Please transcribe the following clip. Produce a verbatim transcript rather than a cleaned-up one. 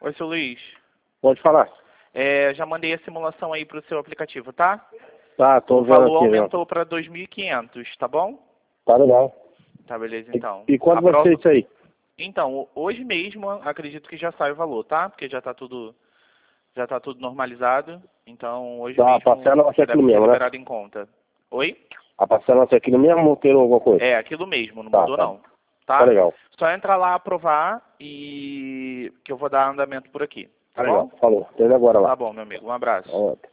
Oi, seu Luiz. Pode falar. É, já mandei a simulação aí pro seu aplicativo, tá? Tá, tô O vendo valor aqui, aumentou para dois mil e quinhentos, tá bom? Tá legal. Tá, beleza, então. E, e quando A vai prova- ser isso aí? Então, hoje mesmo, acredito que já sai o valor, tá? Porque já tá tudo, já tá tudo normalizado. Então, hoje Tá, a mesmo parcela vai ser já deve aquilo ser mesmo, né? liberado em conta. Oi? A parcela vai ser aquilo mesmo ou ter alguma coisa? É, aquilo mesmo, não Tá, mudou tá. não. Tá? Tá legal. Só entrar lá, aprovar e que eu vou dar andamento por aqui. Tá Tá legal. bom? Falou. Até agora lá. Tá bom, meu amigo. Um abraço. Ó.